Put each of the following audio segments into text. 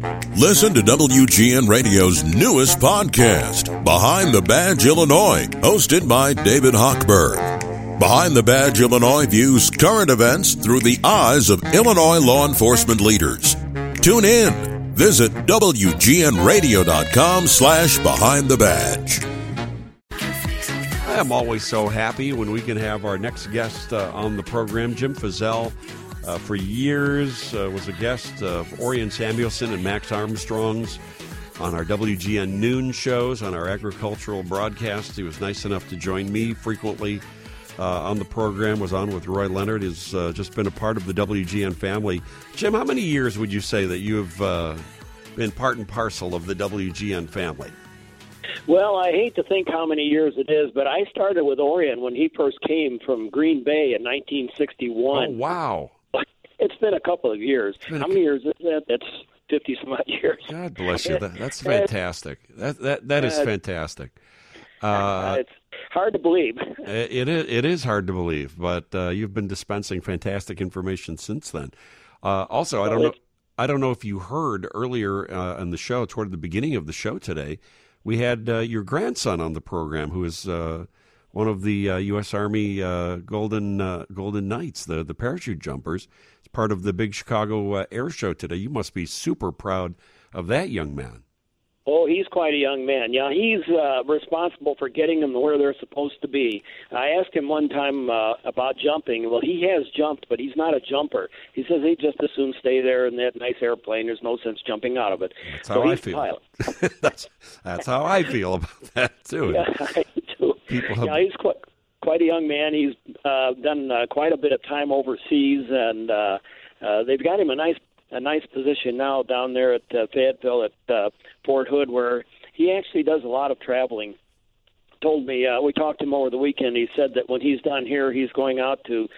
Listen to WGN Radio's newest podcast, Behind the Badge Illinois, hosted by David Hochberg. Behind the Badge Illinois views current events through the eyes of Illinois law enforcement leaders. Tune in. Visit WGNRadio.com/Behind the Badge. I'm always so happy when we can have our next guest on the program. Jim Fizzell, for years, was a guest of Orion Samuelson and Max Armstrong's on our WGN Noon shows, on our agricultural broadcast. He was nice enough to join me frequently on the program, was on with Roy Leonard, has just been a part of the WGN family. Jim, how many years would you say that you have been part and parcel of the WGN family? Well, I hate to think how many years it is, but I started with Orion when he first came from Green Bay in 1961. Oh, wow. It's been a couple of years. How many years is that? That's 50-some-odd years. God bless you. That's fantastic. That is fantastic. It's hard to believe. It is hard to believe, but you've been dispensing fantastic information since then. Also, I don't know if you heard earlier in the show, toward the beginning of the show today, we had your grandson on the program, who is one of the U.S. Army Golden Knights, the parachute jumpers. It's part of the big Chicago Air Show today. You must be super proud of that young man. Oh, he's quite a young man. Yeah, he's responsible for getting them where they're supposed to be. I asked him one time about jumping. Well, he has jumped, but he's not a jumper. He says he'd just as soon stay there in that nice airplane. There's no sense jumping out of it. That's how I feel. That's how I feel about that, too. Yeah, I do. Yeah, he's quite a young man. He's done quite a bit of time overseas, and they've got him a nice position now down there at Fayetteville at Fort Hood, where he actually does a lot of traveling. Told me, we talked to him over the weekend. He said that when he's done here, he's going out to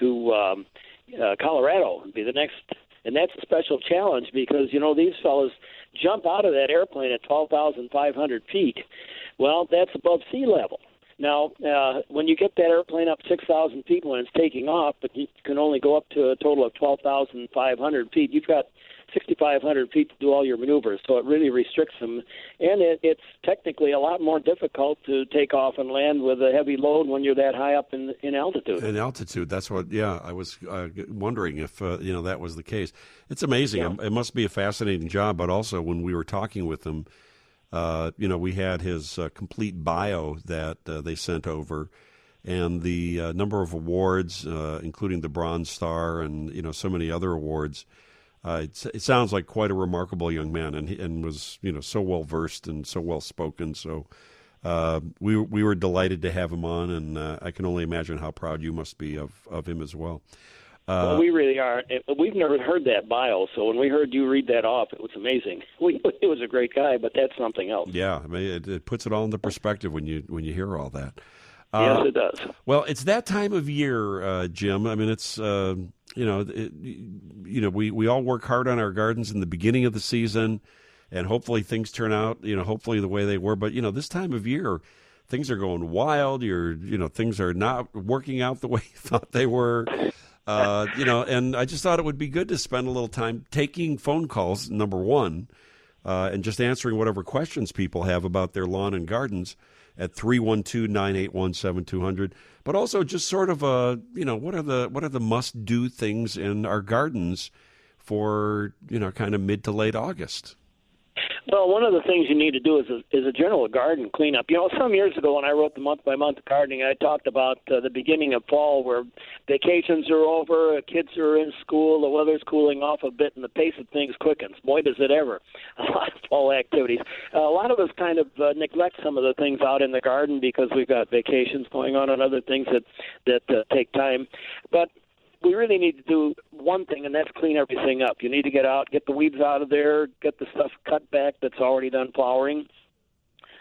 Colorado and be the next. And that's a special challenge because, these fellas jump out of that airplane at 12,500 feet. Well, that's above sea level. Now, when you get that airplane up 6,000 feet when it's taking off, but you can only go up to a total of 12,500 feet, you've got 6,500 feet to do all your maneuvers, so it really restricts them. And it's technically a lot more difficult to take off and land with a heavy load when you're that high up in altitude. In altitude, that's what, I was wondering if, that was the case. It's amazing. Yeah. It must be a fascinating job, but also when we were talking with him, we had his complete bio that they sent over, and the number of awards, including the Bronze Star and so many other awards. It sounds like quite a remarkable young man, and was so well versed and so well spoken. So we were delighted to have him on, and I can only imagine how proud you must be of him as well. Well, we really are. We've never heard that bio, so when we heard you read that off, it was amazing. He was a great guy, but that's something else. Yeah, I mean, it puts it all into perspective when you hear all that. Yes, it does. Well, it's that time of year, Jim. I mean, it's we all work hard on our gardens in the beginning of the season, and hopefully things turn out, hopefully the way they were. But this time of year, things are going wild. Things are not working out the way you thought they were. And I just thought it would be good to spend a little time taking phone calls, number one, and just answering whatever questions people have about their lawn and gardens at 312-981-7200. But also just sort of what are the must-do things in our gardens for kind of mid to late August? Well, one of the things you need to do is a general garden cleanup. Some years ago when I wrote the month-by-month gardening, I talked about the beginning of fall where vacations are over, kids are in school, the weather's cooling off a bit, and the pace of things quickens. Boy, does it ever. A lot of fall activities. A lot of us kind of neglect some of the things out in the garden because we've got vacations going on and other things that take time. But we really need to do one thing, and that's clean everything up. You need to get out, get the weeds out of there, get the stuff cut back that's already done flowering.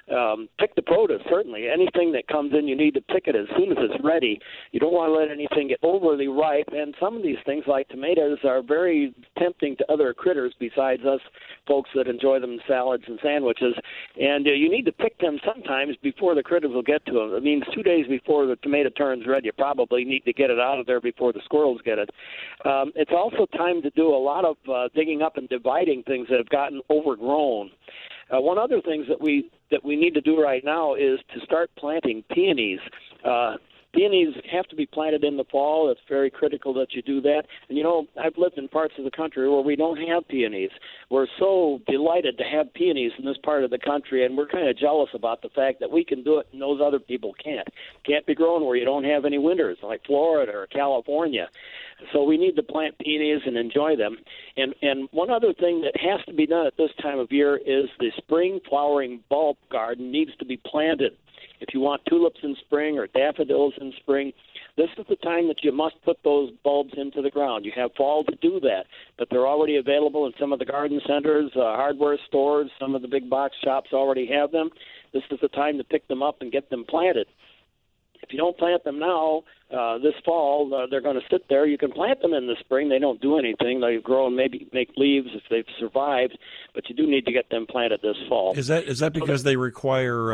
Pick the produce, certainly. Anything that comes in, you need to pick it as soon as it's ready. You don't want to let anything get overly ripe, and some of these things, like tomatoes, are very tempting to other critters besides us folks that enjoy them in salads and sandwiches. And you need to pick them sometimes before the critters will get to them. It means 2 days before the tomato turns red, you probably need to get it out of there before the squirrels get it. It's also time to do a lot of digging up and dividing things that have gotten overgrown. One other thing that we need to do right now is to start planting peonies. Peonies have to be planted in the fall. It's very critical that you do that. And, I've lived in parts of the country where we don't have peonies. We're so delighted to have peonies in this part of the country, and we're kind of jealous about the fact that we can do it and those other people can't. Can't be grown where you don't have any winters, like Florida or California. So we need to plant peonies and enjoy them. And one other thing that has to be done at this time of year is the spring flowering bulb garden needs to be planted. If you want tulips in spring or daffodils in spring, this is the time that you must put those bulbs into the ground. You have fall to do that, but they're already available in some of the garden centers, hardware stores. Some of the big box shops already have them. This is the time to pick them up and get them planted. If you don't plant them now, this fall, they're going to sit there. You can plant them in the spring. They don't do anything. They grow and maybe make leaves if they've survived, but you do need to get them planted this fall. Is that because they require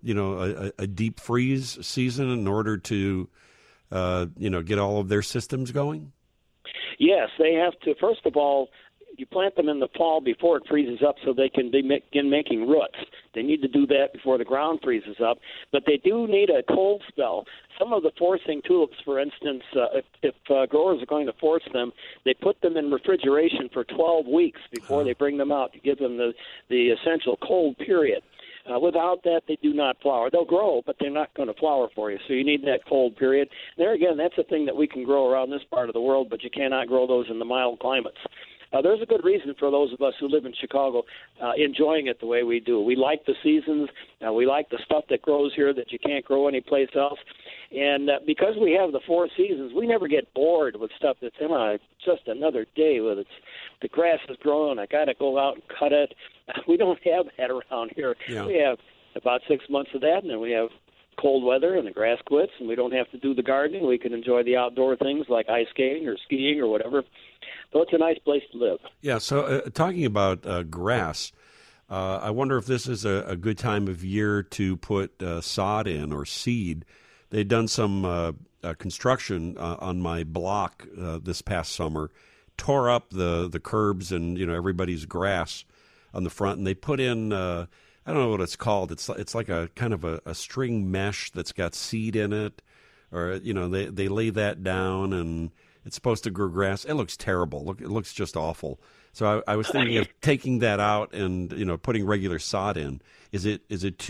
a deep freeze season in order to get all of their systems going? Yes, they have to. First of all, you plant them in the fall before it freezes up so they can begin making roots. They need to do that before the ground freezes up, but they do need a cold spell. Some of the forcing tulips, for instance, if growers are going to force them, they put them in refrigeration for 12 weeks before they bring them out to give them the essential cold period. Without that, they do not flower. They'll grow, but they're not going to flower for you. So you need that cold period. There again, that's a thing that we can grow around this part of the world, but you cannot grow those in the mild climates. There's a good reason for those of us who live in Chicago enjoying it the way we do. We like the seasons. We like the stuff that grows here that you can't grow anyplace else. And because we have the 4 seasons, we never get bored with stuff that's just another day with the grass is growing. I got to go out and cut it. We don't have that around here. Yeah. We have about 6 months of that, and then we have cold weather and the grass quits, and we don't have to do the gardening. We can enjoy the outdoor things like ice skating or skiing or whatever. So it's a nice place to live. Yeah, so talking about grass, I wonder if this is a good time of year to put sod in or seed. They'd done some construction on my block this past summer, tore up the curbs and everybody's grass on the front, and they put in I don't know what it's called. It's like a kind of a string mesh that's got seed in it, or they lay that down and it's supposed to grow grass. It looks terrible. It looks just awful. So I was thinking of taking that out and putting regular sod in. Is it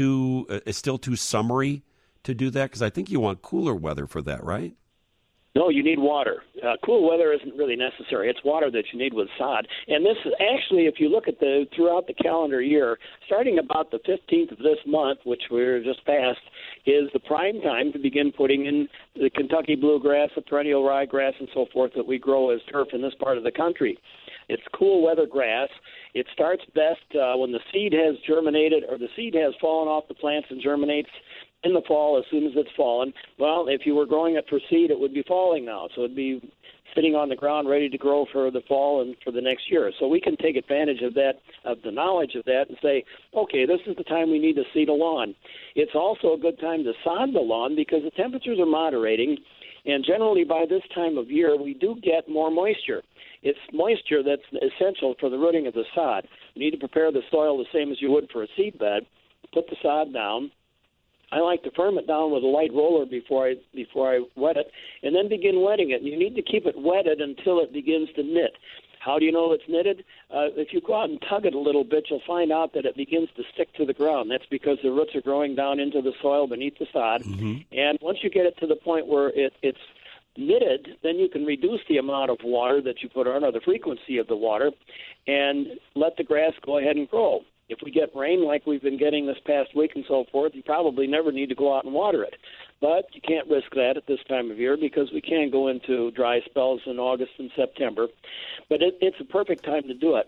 still too summery to do that? Because I think you want cooler weather for that, right? No, you need water. Cool weather isn't really necessary. It's water that you need with sod. And this is actually, if you look at throughout the calendar year, starting about the 15th of this month, which we're just past, is the prime time to begin putting in the Kentucky bluegrass, the perennial ryegrass, and so forth that we grow as turf in this part of the country. It's cool weather grass. It starts best when the seed has germinated or the seed has fallen off the plants and germinates in the fall as soon as it's fallen. Well, if you were growing it for seed, it would be falling now. So it'd be sitting on the ground ready to grow for the fall and for the next year. So we can take advantage of that, of the knowledge of that, and say, okay, this is the time we need to seed a lawn. It's also a good time to sod the lawn because the temperatures are moderating, and generally by this time of year we do get more moisture. It's moisture that's essential for the rooting of the sod. You need to prepare the soil the same as you would for a seed bed. Put the sod down. I like to firm it down with a light roller before I wet it, and then begin wetting it. And you need to keep it wetted until it begins to knit. How do you know it's knitted? If you go out and tug it a little bit, you'll find out that it begins to stick to the ground. That's because the roots are growing down into the soil beneath the sod. Mm-hmm. And once you get it to the point where it's knitted, then you can reduce the amount of water that you put on or the frequency of the water and let the grass go ahead and grow. If we get rain like we've been getting this past week and so forth, you probably never need to go out and water it. But you can't risk that at this time of year because we can go into dry spells in August and September. But it's a perfect time to do it.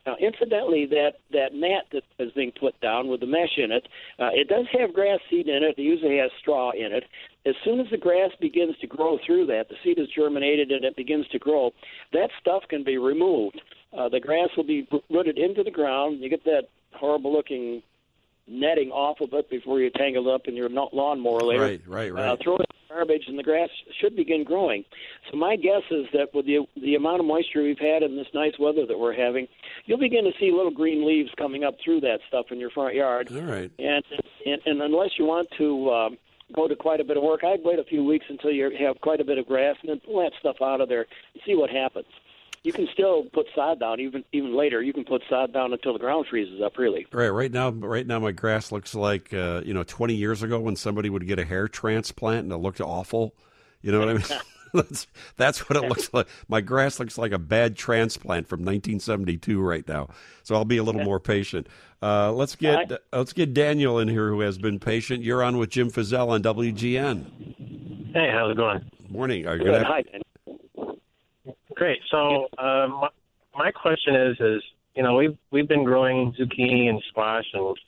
Now, incidentally, that mat that is being put down with the mesh in it, it does have grass seed in it. It usually has straw in it. As soon as the grass begins to grow through that, the seed is germinated and it begins to grow, that stuff can be removed. The grass will be rooted into the ground. You get that horrible-looking netting off of it before you tangle it up in your lawnmower later. Right. Throw it in the garbage, and the grass should begin growing. So my guess is that with the amount of moisture we've had in this nice weather that we're having, you'll begin to see little green leaves coming up through that stuff in your front yard. All right. And unless you want to go to quite a bit of work, I'd wait a few weeks until you have quite a bit of grass, and then pull that stuff out of there and see what happens. You can still put sod down even later. You can put sod down until the ground freezes up, really. Right now, my grass looks like 20 years ago when somebody would get a hair transplant and it looked awful. You know what I mean? That's what it looks like. My grass looks like a bad transplant from 1972 right now. So I'll be a little more patient. Let's get Daniel in here, who has been patient. You're on with Jim Fizzell on WGN. Hey, how's it going? Morning. Are you Good. Hi, Daniel. Great. So my question is we've been growing zucchini and squash and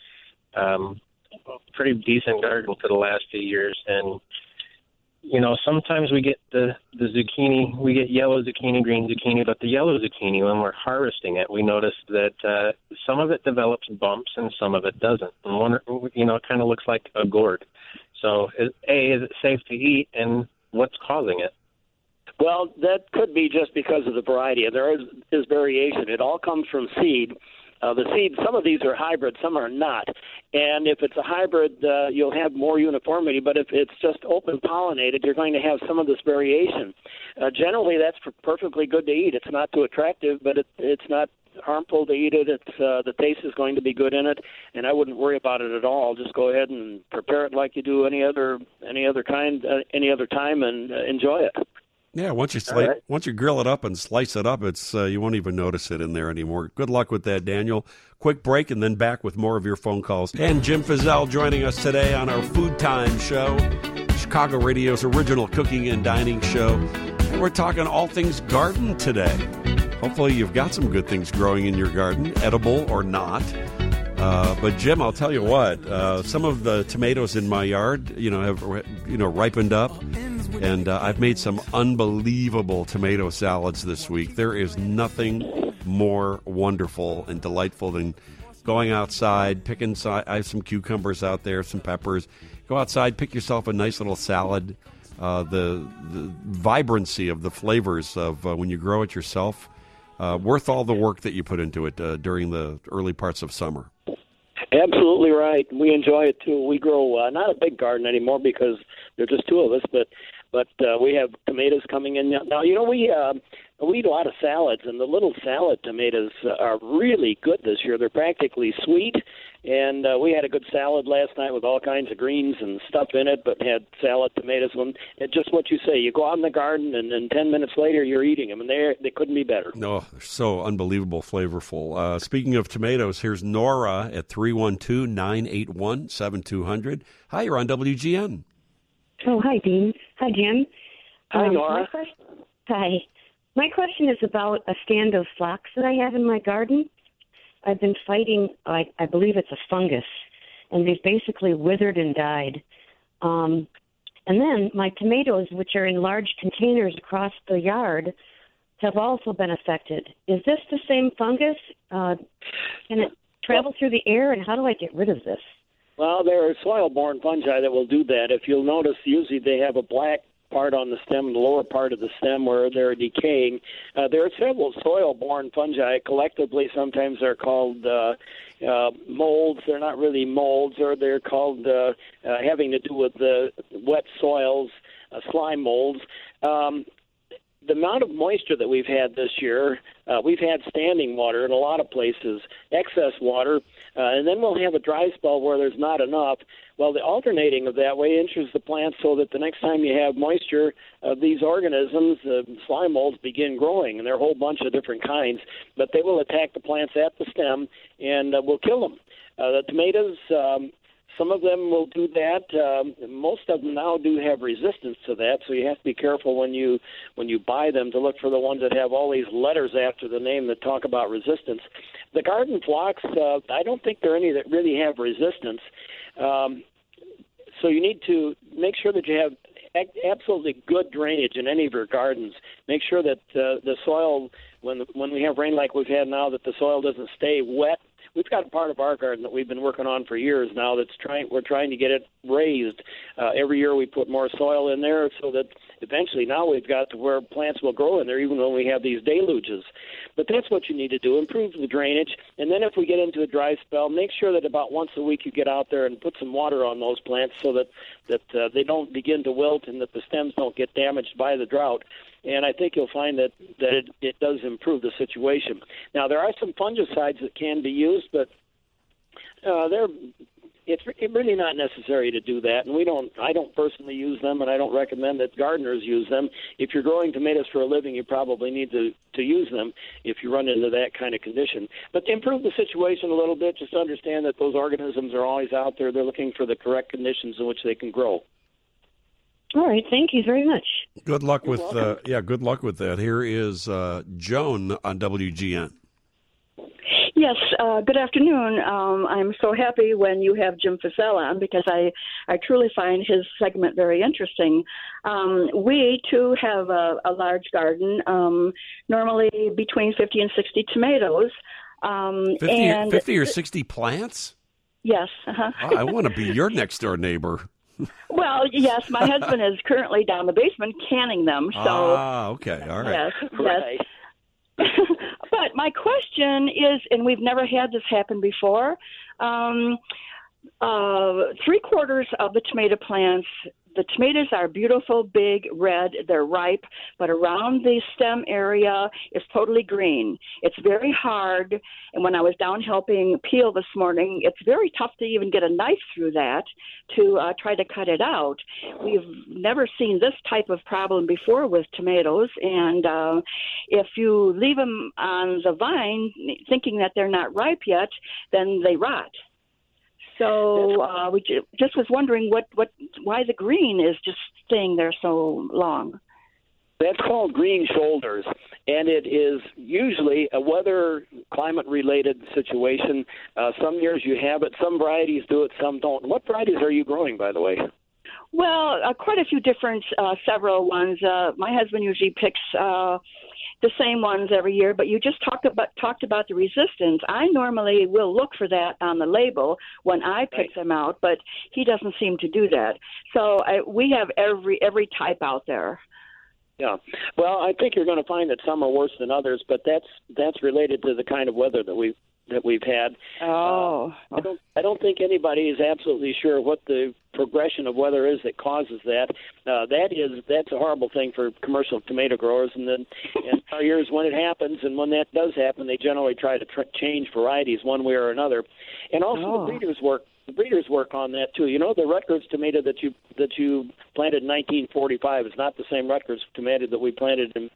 pretty decent garden for the last few years, and sometimes we get the zucchini, we get yellow zucchini, green zucchini, but the yellow zucchini, when we're harvesting it, we notice that some of it develops bumps and some of it doesn't, and it kind of looks like a gourd. So is it safe to eat, and what's causing it? Well, that could be just because of the variety. There is variation. It all comes from seed. The seed, some of these are hybrid, some are not. And if it's a hybrid, you'll have more uniformity. But if it's just open pollinated, you're going to have some of this variation. Generally, that's perfectly good to eat. It's not too attractive, but it's not harmful to eat it. It's the taste is going to be good in it, and I wouldn't worry about it at all. Just go ahead and prepare it like you do any other time, and enjoy it. Yeah, once you grill it up and slice it up, it's you won't even notice it in there anymore. Good luck with that, Daniel. Quick break and then back with more of your phone calls. And Jim Fizzell joining us today on our Food Time show, Chicago Radio's original cooking and dining show. And we're talking all things garden today. Hopefully you've got some good things growing in your garden, edible or not. But Jim, I'll tell you what, some of the tomatoes in my yard, have ripened up. And I've made some unbelievable tomato salads this week. There is nothing more wonderful and delightful than going outside, picking. I have some cucumbers out there, some peppers. Go outside, pick yourself a nice little salad. The vibrancy of the flavors of when you grow it yourself, worth all the work that you put into it during the early parts of summer. Absolutely right. We enjoy it too. We grow not a big garden anymore because there's just two of us, but we have tomatoes coming in now. We eat a lot of salads, and the little salad tomatoes are really good this year. They're practically sweet, and we had a good salad last night with all kinds of greens and stuff in it, but had salad tomatoes. And just what you say, you go out in the garden, and then 10 minutes later you're eating them, and they couldn't be better. No, they're so unbelievable flavorful. Speaking of tomatoes, here's Nora at 312-981-7200. Hi, you're on WGN. Oh, hi, Dean. Hi, Jim. Hi, Nora. Hi. My question is about a stand of phlox that I have in my garden. I've been fighting, I believe it's a fungus, and they've basically withered and died. And then my tomatoes, which are in large containers across the yard, have also been affected. Is this the same fungus? Can it travel through the air, and how do I get rid of this? Well, there are soil-borne fungi that will do that. If you'll notice, usually they have a black part on the stem, the lower part of the stem where they're decaying. There are several soil-borne fungi. Collectively, sometimes they're called molds. They're not really molds, or they're called having to do with the wet soils, slime molds. The amount of moisture that we've had this year, we've had standing water in a lot of places, excess water, and then we'll have a dry spell where there's not enough. Well, the alternating of that way injures the plants so that the next time you have moisture, these organisms, slime molds, begin growing, and there are a whole bunch of different kinds, but they will attack the plants at the stem and will kill them. The tomatoes, some of them will do that. Most of them now do have resistance to that, so you have to be careful when you buy them to look for the ones that have all these letters after the name that talk about resistance. The garden phlox, I don't think there are any that really have resistance. So you need to make sure that you have absolutely good drainage in any of your gardens. Make sure that the soil, when we have rain like we've had now, that the soil doesn't stay wet. We've got a part of our garden that we've been working on for years now we're trying to get it raised. Every year we put more soil in there so that eventually now we've got to where plants will grow in there even when we have these deluges. But that's what you need to do, improve the drainage. And then if we get into a dry spell, make sure that about once a week you get out there and put some water on those plants so that they don't begin to wilt and that the stems don't get damaged by the drought. And I think you'll find that it does improve the situation. Now, there are some fungicides that can be used, but it's really not necessary to do that. And I don't personally use them, and I don't recommend that gardeners use them. If you're growing tomatoes for a living, you probably need to use them if you run into that kind of condition. But to improve the situation a little bit, just understand that those organisms are always out there. They're looking for the correct conditions in which they can grow. All right, thank you very much. Good luck with good luck with that. Here is Joan on WGN. Yes, good afternoon. I'm so happy when you have Jim Fizzell on because I truly find his segment very interesting. We, too, have a large garden, normally between 50 and 60 tomatoes. 50 or 60 plants? Yes. Uh-huh. Oh, I want to be your next-door neighbor. Well, yes, my husband is currently down the basement canning them. So, okay, all right. Yes, right. yes. But my question is, and we've never had this happen before, 3/4 of the tomato plants, the tomatoes are beautiful, big, red, they're ripe, but around the stem area is totally green. It's very hard, and when I was down helping peel this morning, it's very tough to even get a knife through that to try to cut it out. We've never seen this type of problem before with tomatoes, and if you leave them on the vine thinking that they're not ripe yet, then they rot. So we just was wondering why the green is just staying there so long. That's called green shoulders, and it is usually a weather, climate-related situation. Some years you have it, some varieties do it, some don't. What varieties are you growing, by the way? Well, quite a few different, several ones. My husband usually picks the same ones every year, but you just talked about the resistance. I normally will look for that on the label when I pick them out, but he doesn't seem to do that. So we have every type out there. Yeah. Well, I think you're going to find that some are worse than others, but that's related to the kind of weather that we've had. Oh. I don't think anybody is absolutely sure what the progression of weather is that causes that. That's a horrible thing for commercial tomato growers. And then in our years when it happens, and when that does happen, they generally try to change varieties one way or another. And also the breeders work on that too. You know, the Rutgers tomato that you planted in 1945 is not the same Rutgers tomato that we planted in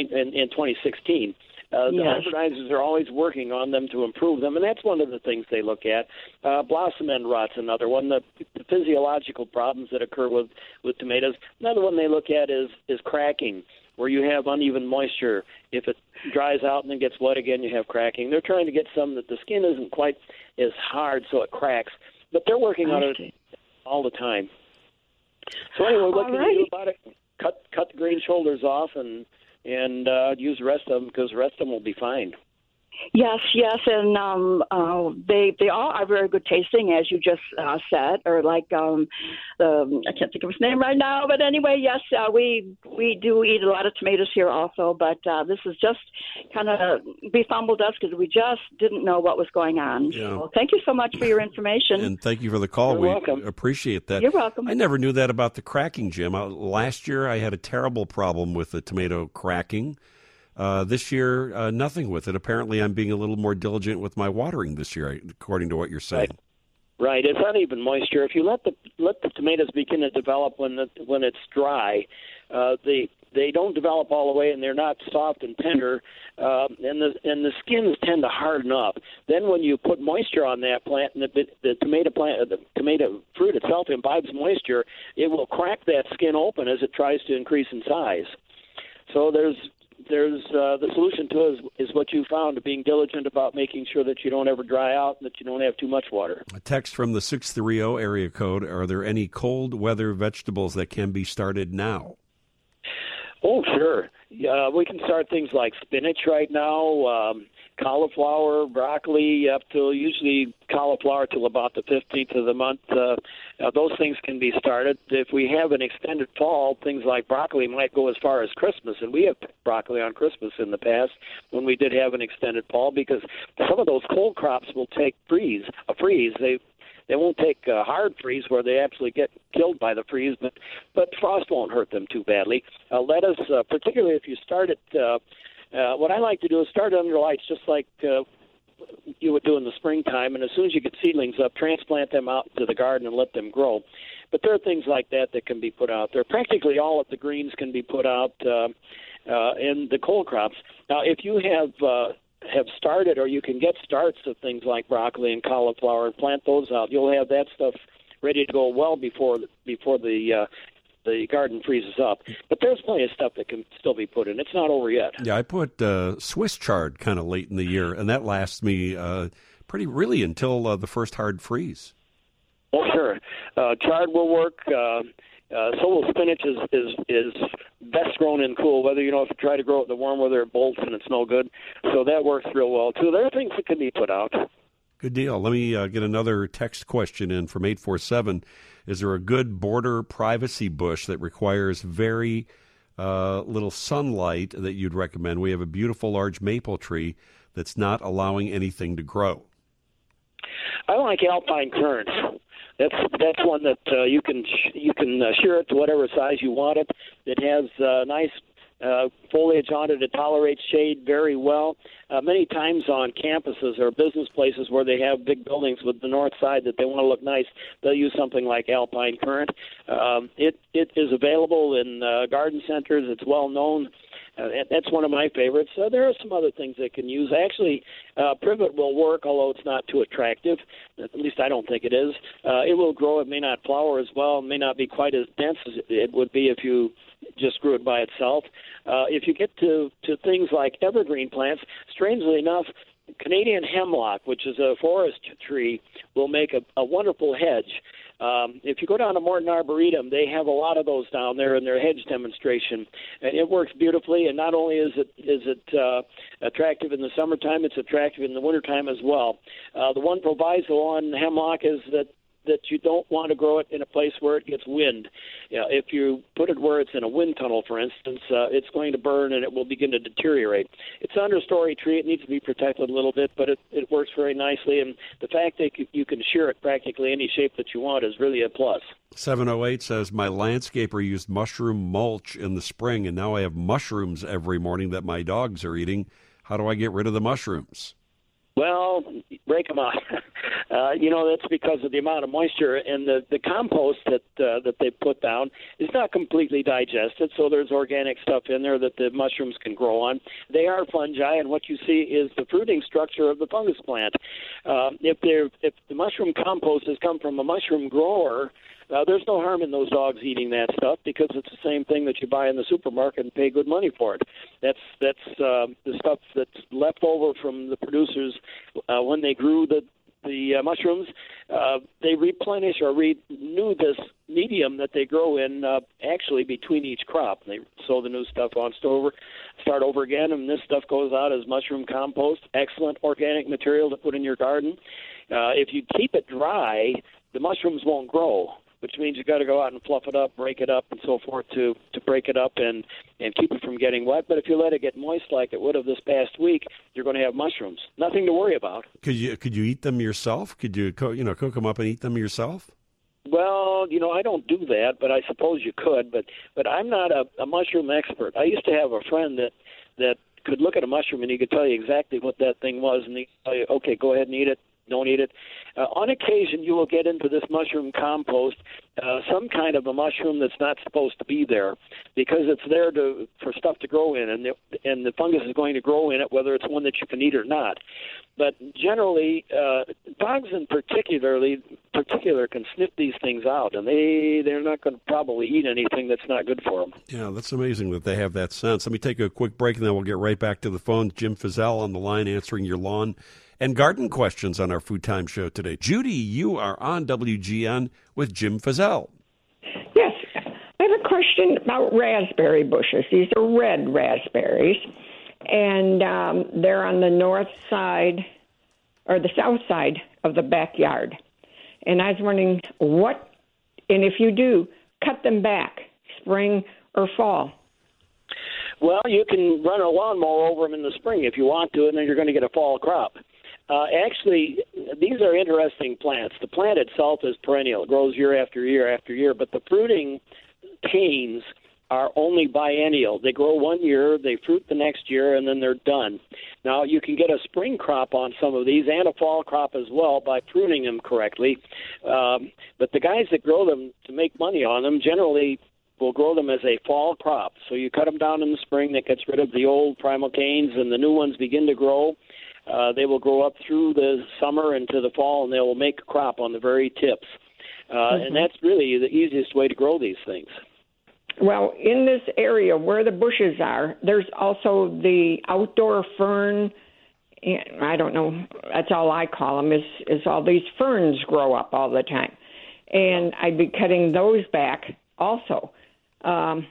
2016. The hybridizers are always working on them to improve them, and that's one of the things they look at. Blossom end rot's another one. The physiological problems that occur with tomatoes. Another one they look at is cracking, where you have uneven moisture. If it dries out and then gets wet again, you have cracking. They're trying to get some that the skin isn't quite as hard, so it cracks. But they're working on it all the time. So anyway, what can you do about it? Cut the green shoulders off and use the rest of them, because the rest of them will be fine. Yes, and they all are very good tasting, as you just said, or like I can't think of his name right now, but anyway, yes, we do eat a lot of tomatoes here also, but this is just kind of befumbled us because we just didn't know what was going on. Yeah. So thank you so much for your information. And thank you for the call. You're welcome. Appreciate that. You're welcome. I never knew that about the cracking, Jim. Last year I had a terrible problem with the tomato cracking. This year, nothing with it. Apparently, I'm being a little more diligent with my watering this year, according to what you're saying. Right. It's uneven moisture. If you let the tomatoes begin to develop when it's dry, they don't develop all the way, and they're not soft and tender, and the skins tend to harden up. Then when you put moisture on that plant, and the tomato fruit itself imbibes moisture, it will crack that skin open as it tries to increase in size. So there's there's the solution to it is what you found, to being diligent about making sure that you don't ever dry out and that you don't have too much water. A text from the 630 area code. Are there any cold weather vegetables that can be started now? Oh, sure. We can start things like spinach right now, cauliflower, broccoli, up to usually cauliflower till about the 15th of the month. Those things can be started. If we have an extended fall, things like broccoli might go as far as Christmas, and we have broccoli on Christmas in the past when we did have an extended fall, because some of those cold crops will take a freeze. They won't take a hard freeze where they actually get killed by the freeze, but frost won't hurt them too badly. Lettuce, particularly if you start it, what I like to do is start it under lights, just like you would do in the springtime, and as soon as you get seedlings up, transplant them out into the garden and let them grow. But there are things like that can be put out there. Practically all of the greens can be put out in the cold crops. Now, if you have started, or you can get starts of things like broccoli and cauliflower and plant those out, you'll have that stuff ready to go well before the garden freezes up. But there's plenty of stuff that can still be put in. It's not over yet. Yeah, I put Swiss chard kind of late in the year, and that lasts me really until the first hard freeze. Oh, sure. Chard will work. So will spinach is best grown in cool weather. If you try to grow it in the warm weather, it bolts and it's no good. So that works real well, too. There are things that can be put out. Good deal. Let me get another text question in from 847. Is there a good border privacy bush that requires very little sunlight that you'd recommend? We have a beautiful large maple tree that's not allowing anything to grow. I like alpine currants. That's one that you can shear it to whatever size you want it. It has nice foliage on it. It tolerates shade very well. Many times on campuses or business places where they have big buildings with the north side that they want to look nice, they'll use something like alpine currant. It is available in garden centers. It's well known. That's one of my favorites. There are some other things they can use. Actually, privet will work, although it's not too attractive. At least I don't think it is. It will grow. It may not flower as well. It may not be quite as dense as it would be if you just grew it by itself. If you get to things like evergreen plants, strangely enough, Canadian hemlock, which is a forest tree, will make a wonderful hedge. If you go down to Morton Arboretum, they have a lot of those down there in their hedge demonstration, and it works beautifully. And not only is it attractive in the summertime, it's attractive in the wintertime as well. The one proviso on hemlock is that you don't want to grow it in a place where it gets wind. If you put it where it's in a wind tunnel, for instance, it's going to burn and it will begin to deteriorate. It's an understory tree. It needs to be protected a little bit, but it works very nicely. And the fact that you can shear it practically any shape that you want is really a plus. 708 says, my landscaper used mushroom mulch in the spring, and now I have mushrooms every morning that my dogs are eating. How do I get rid of the mushrooms? Well, break them out. That's because of the amount of moisture, and the compost that they put down is not completely digested, so there's organic stuff in there that the mushrooms can grow on. They are fungi, and what you see is the fruiting structure of the fungus plant. If the mushroom compost has come from a mushroom grower, there's no harm in those dogs eating that stuff, because it's the same thing that you buy in the supermarket and pay good money for it. That's the stuff that's left over from the producers when they grew the mushrooms. They replenish or renew this medium that they grow in actually between each crop. They sow the new stuff on, start over again, and this stuff goes out as mushroom compost. Excellent organic material to put in your garden. If you keep it dry, the mushrooms won't grow, which means you got to go out and fluff it up, break it up, and so forth to break it up and keep it from getting wet. But if you let it get moist like it would have this past week, you're going to have mushrooms. Nothing to worry about. Could you eat them yourself? Could you cook them up and eat them yourself? Well, I don't do that, but I suppose you could. But I'm not a mushroom expert. I used to have a friend that could look at a mushroom and he could tell you exactly what that thing was, and he'd tell you, okay, go ahead and eat it. Don't eat it. On occasion, you will get into this mushroom compost some kind of a mushroom that's not supposed to be there, because it's there for stuff to grow in, and the fungus is going to grow in it, whether it's one that you can eat or not. But generally, bugs in particular can sniff these things out, and they're not going to probably eat anything that's not good for them. Yeah, that's amazing that they have that sense. Let me take a quick break, and then we'll get right back to the phone. Jim Fizzell on the line answering your lawn and garden questions on our Food Time show today. Judy, you are on WGN with Jim Fizzell. Yes, I have a question about raspberry bushes. These are red raspberries, and they're on the north side or the south side of the backyard. And I was wondering and if you do, cut them back, spring or fall. Well, you can run a lawnmower over them in the spring if you want to, and then you're going to get a fall crop. Actually, these are interesting plants. The plant itself is perennial. It grows year after year after year, but the fruiting canes are only biennial. They grow 1 year, they fruit the next year, and then they're done. Now, you can get a spring crop on some of these and a fall crop as well by pruning them correctly. But the guys that grow them to make money on them generally will grow them as a fall crop. So you cut them down in the spring, that gets rid of the old primal canes, and the new ones begin to grow. They will grow up through the summer into the fall, and they will make a crop on the very tips. And that's really the easiest way to grow these things. Well, in this area where the bushes are, there's also the outdoor fern. I don't know. That's all I call them, is all these ferns grow up all the time. And I'd be cutting those back also. Well,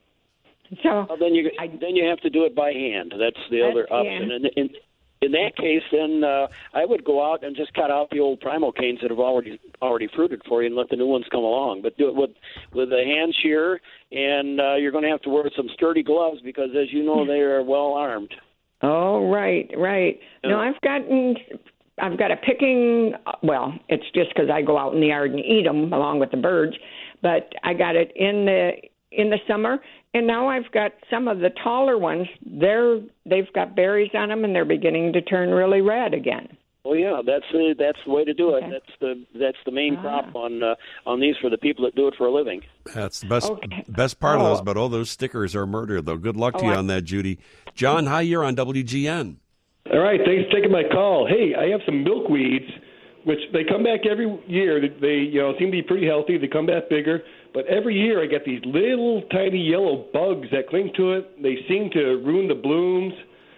then you have to do it by hand. That's the other option. And in that case, then I would go out and just cut out the old primal canes that have already fruited for you and let the new ones come along. But do it with a hand shear, and you're going to have to wear some sturdy gloves because, as you know, they are well armed. Oh, right. No, I've got a picking. Well, it's just because I go out in the yard and eat them along with the birds. But I got it in the summer. And now I've got some of the taller ones. They've got berries on them, and they're beginning to turn really red again. Well, yeah, that's the way to do it. Okay. That's the main crop on these for the people that do it for a living. That's the best part of those. But those stickers are murder, though. Good luck to you on that, Judy. John, hi, you're on WGN. All right, thanks for taking my call. Hey, I have some milkweeds, which they come back every year. They seem to be pretty healthy. They come back bigger. But every year I get these little tiny yellow bugs that cling to it. They seem to ruin the blooms.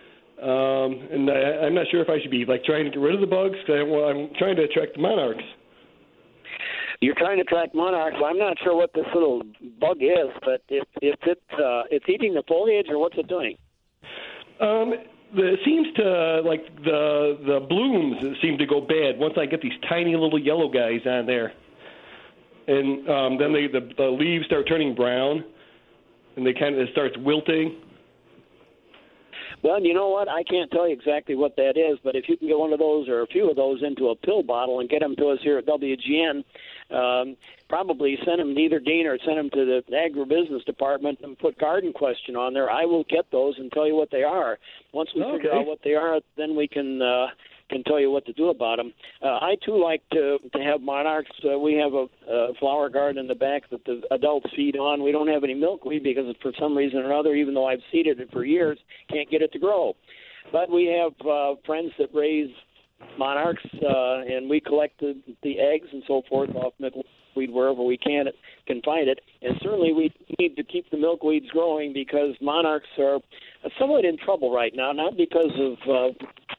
And I'm not sure if I should be trying to get rid of the bugs because I'm trying to attract the monarchs. You're trying to attract monarchs. I'm not sure what this little bug is, but if it's eating the foliage, or what's it doing? It seems to the blooms seem to go bad once I get these tiny little yellow guys on there. And then the leaves start turning brown, and it starts wilting. Well, you know what? I can't tell you exactly what that is, but if you can get one of those or a few of those into a pill bottle and get them to us here at WGN, probably send them to either Dean or send them to the agribusiness department and put garden question on there. I will get those and tell you what they are. Once we figure out what they are, then we can tell you what to do about them. I, too, like to have monarchs. We have a flower garden in the back that the adults feed on. We don't have any milkweed because for some reason or other, even though I've seeded it for years, can't get it to grow. But we have friends that raise monarchs, and we collect the eggs and so forth off milkweed wherever we can find it. And certainly we need to keep the milkweeds growing because monarchs are somewhat in trouble right now, not because of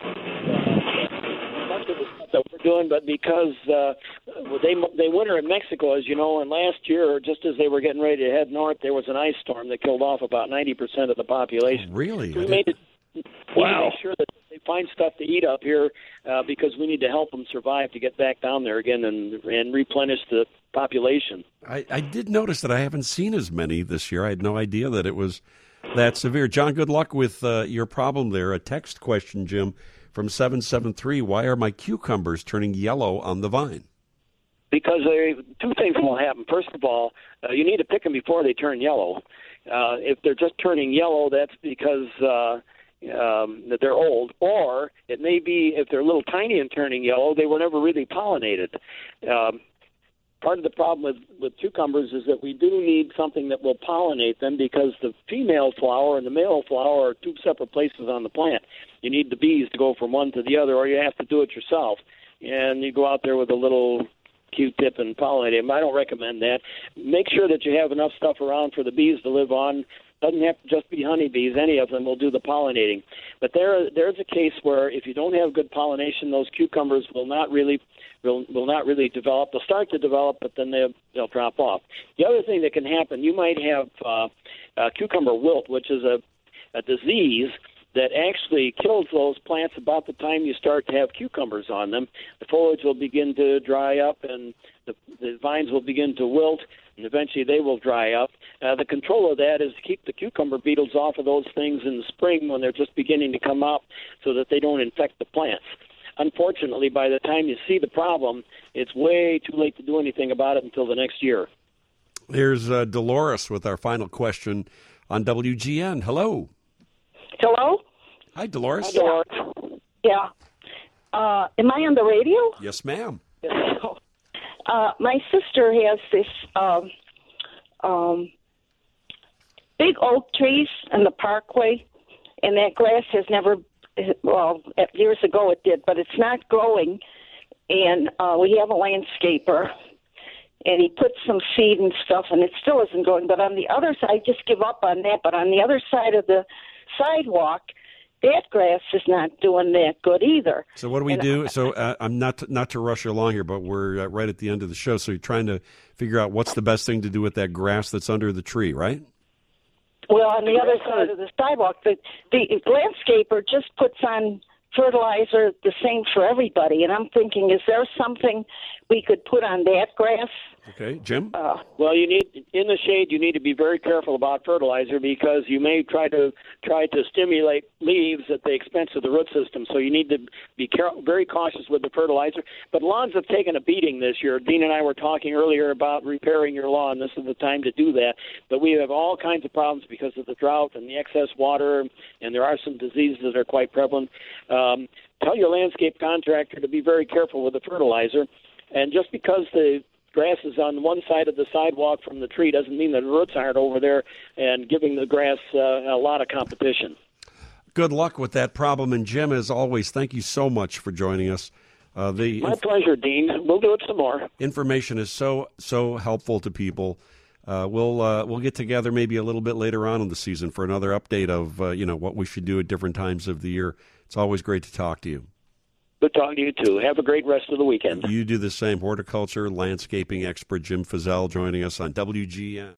much of the stuff that we're doing, but because they winter in Mexico, as you know, and last year, just as they were getting ready to head north, there was an ice storm that killed off about 90% of the population. Really? So we made it. Wow. Make sure that they find stuff to eat up here because we need to help them survive to get back down there again and replenish the population. I did notice that I haven't seen as many this year. I had no idea that it was that severe. John, good luck with your problem there. A text question, Jim, from 773. Why are my cucumbers turning yellow on the vine? Because two things will happen. First of all, you need to pick them before they turn yellow. If they're just turning yellow, that's because that they're old, or it may be if they're a little tiny and turning yellow, they were never really pollinated. Part of the problem with cucumbers is that we do need something that will pollinate them because the female flower and the male flower are two separate places on the plant. You need the bees to go from one to the other, or you have to do it yourself. and you go out there with a little Q-tip and pollinate them. I don't recommend that. Make sure that you have enough stuff around for the bees to live on. Doesn't have to just be honeybees. Any of them will do the pollinating. But there's a case where if you don't have good pollination, those cucumbers will not really develop. They'll start to develop, but then they'll drop off. The other thing that can happen, you might have cucumber wilt, which is a disease that actually kills those plants about the time you start to have cucumbers on them. The foliage will begin to dry up, and the vines will begin to wilt, and eventually they will dry up. The control of that is to keep the cucumber beetles off of those things in the spring when they're just beginning to come up so that they don't infect the plants. Unfortunately, by the time you see the problem, it's way too late to do anything about it until the next year. Here's Dolores with our final question on WGN. Hello. Hello? Hi, Dolores. Hi, Dolores. Yeah. Am I on the radio? Yes, ma'am. My sister has this big oak trees in the parkway, and that grass has never, well, years ago it did, but it's not growing. And we have a landscaper, and he put some seed and stuff, and it still isn't growing. But on the other side, I just give up on that. But on the other side of the sidewalk, that grass is not doing that good either. So what do we do? So I'm not to rush you along here, but we're right at the end of the show. So you're trying to figure out what's the best thing to do with that grass that's under the tree, right? Well, on the other side of the sidewalk, the landscaper just puts on fertilizer the same for everybody. And I'm thinking, is there something we could put on that grass? Okay, Jim? Well, you need in the shade. You need to be very careful about fertilizer because you may try to stimulate leaves at the expense of the root system. So you need to be very cautious with the fertilizer. But lawns have taken a beating this year. Dean and I were talking earlier about repairing your lawn. This is the time to do that. But we have all kinds of problems because of the drought and the excess water, and there are some diseases that are quite prevalent. Tell your landscape contractor to be very careful with the fertilizer. And just because the grass is on one side of the sidewalk from the tree doesn't mean that the roots aren't over there and giving the grass a lot of competition. Good luck with that problem. And Jim, as always, thank you so much for joining us. My pleasure, Dean. We'll do it some more. Information is so helpful to people. We'll get together maybe a little bit later on in the season for another update of what we should do at different times of the year. It's always great to talk to you. Good talking to you, too. Have a great rest of the weekend. You do the same. Horticulture, landscaping expert Jim Fizzell joining us on WGN.